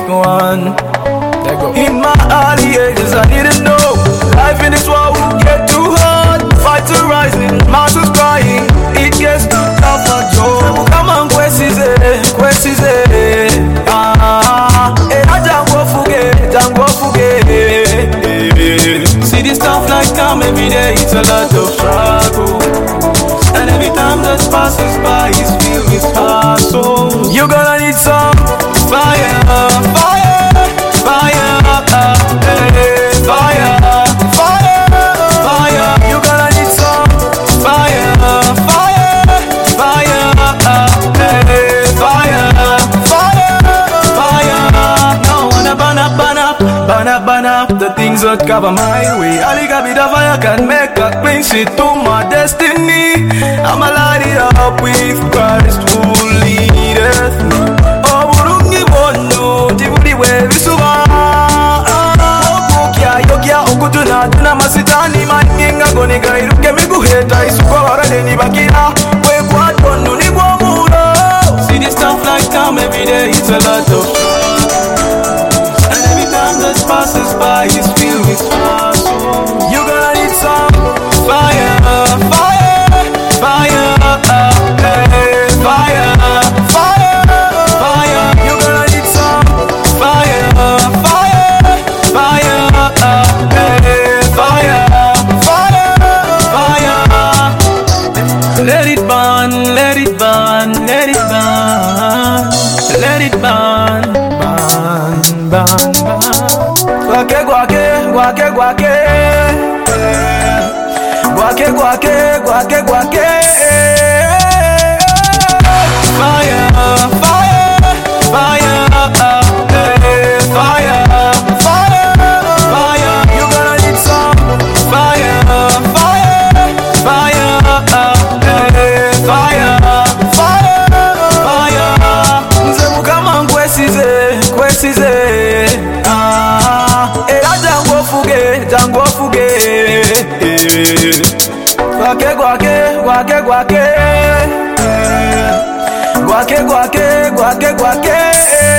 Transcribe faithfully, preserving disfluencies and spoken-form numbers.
one. In my early ages, I didn't know life in this world would get too hard. Fights are rising, mountains crying. It gets too tough for Joe. Come on, Kwesize, Kwesize. Ah, eh, Jango Fuge, Jango Fuge. See this tough life come every day, it's a lot of struggle. And every time that passes by, it's filled with heart. So you're gonna need some fire, fire, fire, uh, hey, fire, fire, fire. You're gonna need some fire, fire, fire, uh, hey, fire, fire, fire. Now wanna burn up, burn up, burn up, burn up the things that cover my way. Ali got the fire can make a clean shit to my destiny. I'ma light it up with Christ who leadeth me. Oh, Burungi Bono, Tivuli Wevisuba. Okokia, Yokia, Okutuna, Tuna Masitani, Maninga, Goniga, Rukemigu Heta, Isukora, Deni Bakina, Wekwaton, Niguamura. See this stuff like come every day, it's a lot of fun. And every time that passes by, it's filled with fun. You're gonna need some fire, fire, fire, uh, hey, fire, fire, fire. You're gonna need some fire, fire, fire, uh, hey, fire, fire, fire. Let it burn, let it burn, let it burn, let it burn, burn, burn, burn. Guake, guake, guake, guake. Guake, guake, guake, guake. Fire, fire, fire, uh, hey, fire, fire, fire. You're gonna need some fire, fire, fire, uh, hey, fire, fire, fire. Nzemu kama Kwesize, Kwesize. Ah, era Jango Fuge, Jango Fuge. Guake, guake, guake, guake. Guake, guake, guake, guake.